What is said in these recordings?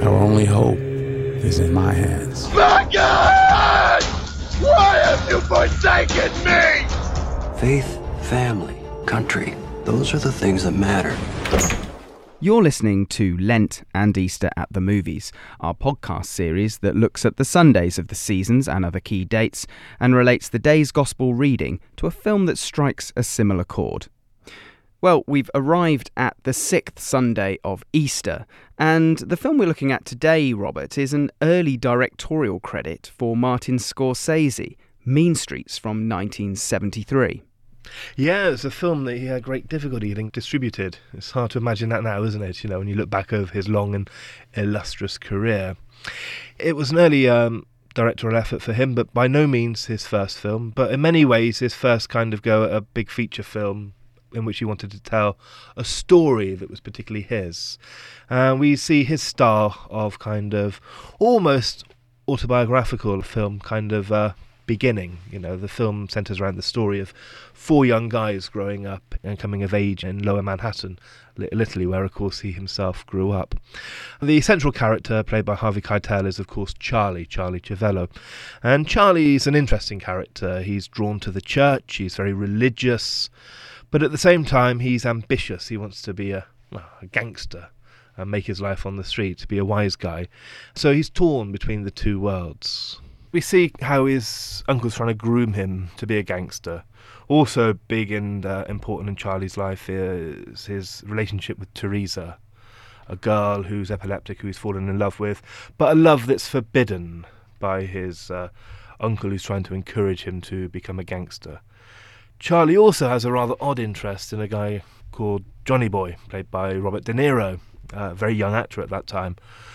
Our only hope is in my hands. Megan! Why have you forsaken me? Faith, family, country, those are the things that matter. You're listening to Lent and Easter at the Movies, our podcast series that looks at the Sundays of the seasons and other key dates and relates the day's gospel reading to a film that strikes a similar chord. Well, we've arrived at the 6th Sunday of Easter, and the film we're looking at today, Robert, is an early directorial credit for Martin Scorsese, Mean Streets from 1973. Yeah, it's a film that he had great difficulty getting distributed. It's hard to imagine that now, isn't it? You know, when you look back over his long and illustrious career. It was an early directorial effort for him, but by no means his first film. But in many ways, his first kind of go at a big feature film in which he wanted to tell a story that was particularly his. We see his style of kind of almost autobiographical film kind of beginning. You know, the film centres around the story of four young guys growing up and coming of age in Lower Manhattan, Italy, where of course he himself grew up. The central character, played by Harvey Keitel, is of course Charlie Chiavello. And Charlie's an interesting character. He's drawn to the church, he's very religious, but at the same time he's ambitious. He wants to be a gangster and make his life on the street, to be a wise guy. So he's torn between the two worlds. We see how his uncle's trying to groom him to be a gangster. Also big and important in Charlie's life is his relationship with Teresa, a girl who's epileptic, who he's fallen in love with, but a love that's forbidden by his uncle, who's trying to encourage him to become a gangster. Charlie also has a rather odd interest in a guy called Johnny Boy, played by Robert De Niro, a very young actor at that time,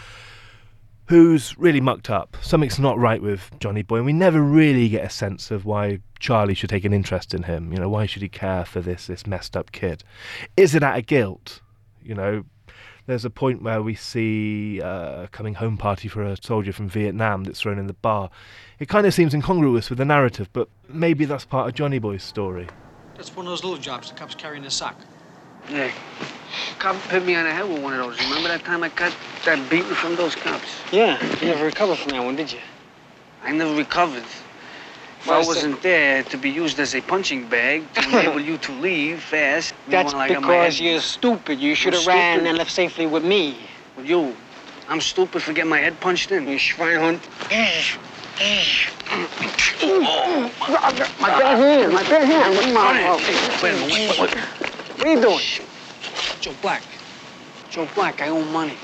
who's really mucked up. Something's not right with Johnny Boy, and we never really get a sense of why Charlie should take an interest in him. You know, why should he care for this messed up kid? Is it out of guilt? You know, there's a point where we see a coming home party for a soldier from Vietnam that's thrown in the bar. It kind of seems incongruous with the narrative, but maybe that's part of Johnny Boy's story. That's one of those little jobs the cops carry in a sock. Yeah. Cop hit me on the head with one of those. Remember that time I got that beating from those cops? Yeah, you never recovered from that one, did you? I never recovered. If I wasn't there to be used as a punching bag to enable you to leave fast. That's because you're stupid. You should have ran and left safely with me. With you? I'm stupid for getting my head punched in. You schweinhund. My bad hand. Wait a minute. What are you doing? Joe Black, I owe money.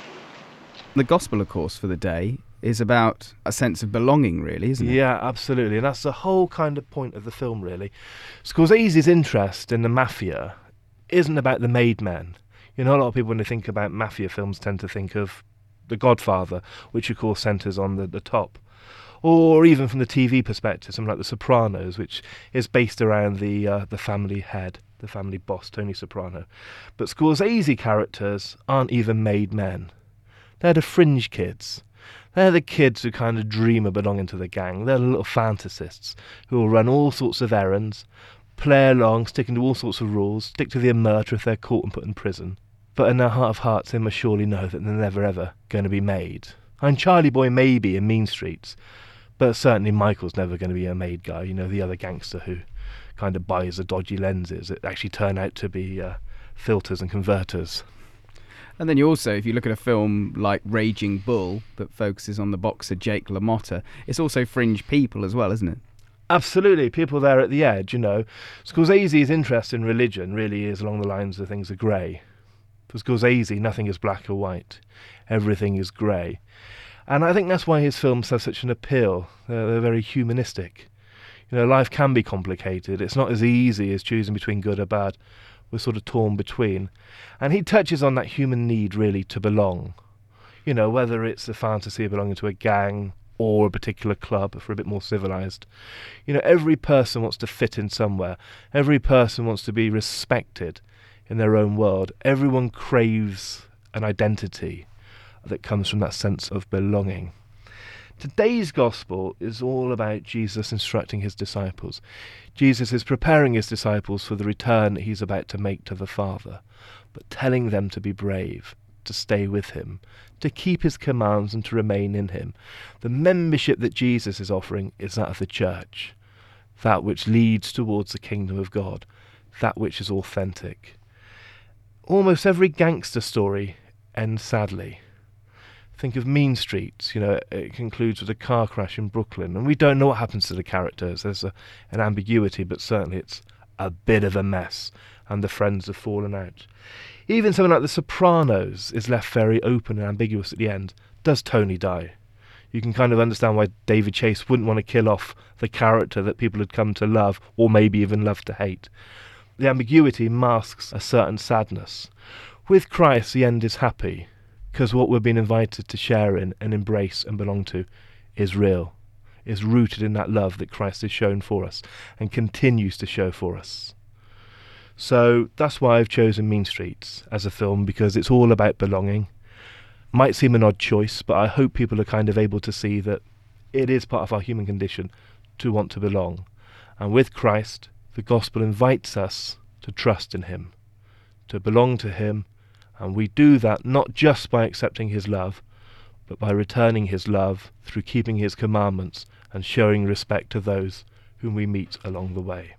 The gospel, of course, for the day is about a sense of belonging, really, isn't it? Yeah, absolutely. And that's the whole kind of point of the film, really. Scorsese's interest in the mafia isn't about the made men. You know, a lot of people, when they think about mafia films, tend to think of The Godfather, which, of course, centres on the top. Or even from the TV perspective, something like The Sopranos, which is based around the family head, the family boss, Tony Soprano. But Scorsese characters aren't even made men. They're the fringe kids. They're the kids who kind of dream of belonging to the gang. They're the little fantasists who will run all sorts of errands, play along, sticking to all sorts of rules, stick to the murder if they're caught and put in prison. But in their heart of hearts, they must surely know that they're never ever going to be made. And Charlie Boy may be in Mean Streets, but certainly Michael's never going to be a made guy. You know, the other gangster who kind of buys the dodgy lenses that actually turn out to be filters and converters. And then you also, if you look at a film like Raging Bull that focuses on the boxer Jake LaMotta, it's also fringe people as well, isn't it? Absolutely, people there at the edge, you know. Scorsese's interest in religion really is along the lines of things are grey. For Scorsese, nothing is black or white. Everything is grey. And I think that's why his films have such an appeal. They're very humanistic. You know, life can be complicated. It's not as easy as choosing between good or bad. We're sort of torn between. And he touches on that human need, really, to belong. You know, whether it's the fantasy of belonging to a gang or a particular club, if we're a bit more civilised. You know, every person wants to fit in somewhere. Every person wants to be respected in their own world. Everyone craves an identity that comes from that sense of belonging. Today's gospel is all about Jesus instructing his disciples. Jesus is preparing his disciples for the return that he's about to make to the Father, but telling them to be brave, to stay with him, to keep his commands and to remain in him. The membership that Jesus is offering is that of the church, that which leads towards the kingdom of God, that which is authentic. Almost every gangster story ends sadly. Think of Mean Streets, it concludes with a car crash in Brooklyn, and we don't know what happens to the characters. There's an ambiguity, but certainly it's a bit of a mess, and the friends have fallen out. Even something like The Sopranos is left very open and ambiguous at the end. Does Tony die? You can kind of understand why David Chase wouldn't want to kill off the character that people had come to love, or maybe even love to hate. The ambiguity masks a certain sadness. With Christ, the end is happy, because what we're being invited to share in and embrace and belong to is real, is rooted in that love that Christ has shown for us and continues to show for us. So that's why I've chosen Mean Streets as a film, because it's all about belonging. Might seem an odd choice, but I hope people are kind of able to see that it is part of our human condition to want to belong. And with Christ, the gospel invites us to trust in him, to belong to him, and we do that not just by accepting his love, but by returning his love through keeping his commandments and showing respect to those whom we meet along the way.